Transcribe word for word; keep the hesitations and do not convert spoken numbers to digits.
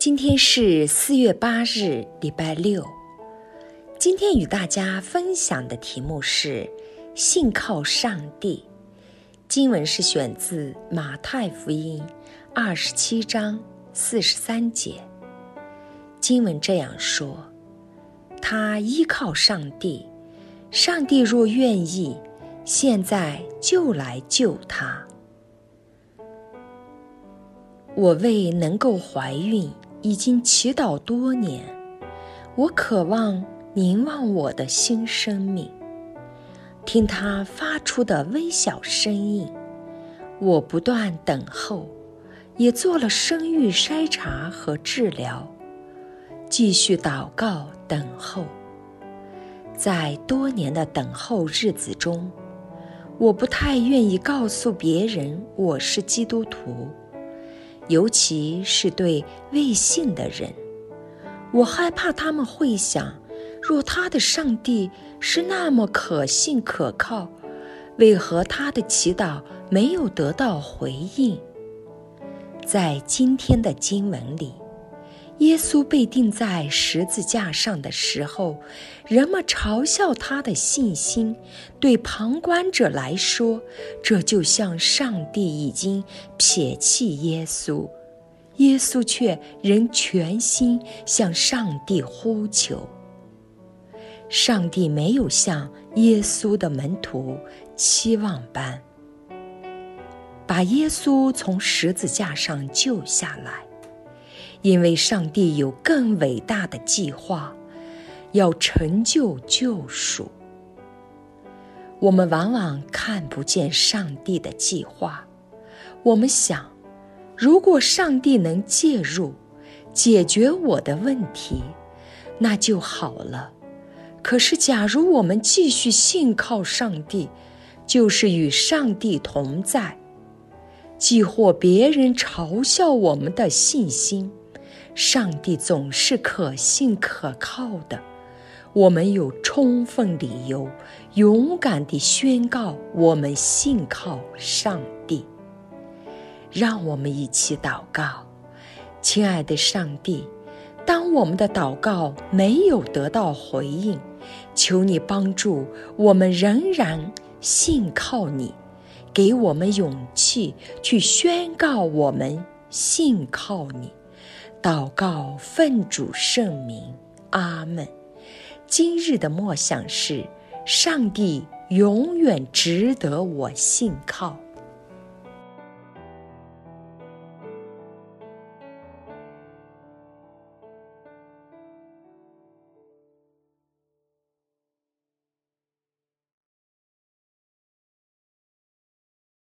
今天是四月八日，礼拜六。今天与大家分享的题目是信靠上帝。经文是选自马太福音二十七章四十三节。经文这样说：他依靠上帝，上帝若愿意，现在就来救他。我为能够怀孕已经祈祷多年，我渴望凝望我的新生命，听他发出的微小声音。我不断等候，也做了生育筛查和治疗，继续祷告等候。在多年的等候日子中，我不太愿意告诉别人我是基督徒，尤其是对未信的人。我害怕他们会想，若他的上帝是那么可信可靠，为何他的祈祷没有得到回应？在今天的经文里，耶稣被钉在十字架上的时候，人们嘲笑他的信心，对旁观者来说，这就像上帝已经撇弃耶稣，耶稣却仍全心向上帝呼求。上帝没有像耶稣的门徒期望般把耶稣从十字架上救下来，因为上帝有更伟大的计划，要成就救赎。我们往往看不见上帝的计划，我们想，如果上帝能介入，解决我的问题，那就好了。可是假如我们继续信靠上帝，就是与上帝同在。既或别人嘲笑我们的信心，上帝总是可信可靠的。我们有充分理由勇敢地宣告我们信靠上帝。让我们一起祷告。亲爱的上帝，当我们的祷告没有得到回应，求你帮助我们仍然信靠你，给我们勇气去宣告我们信靠你。祷告奉主圣名，阿们。今日的默想是：上帝永远值得我信靠。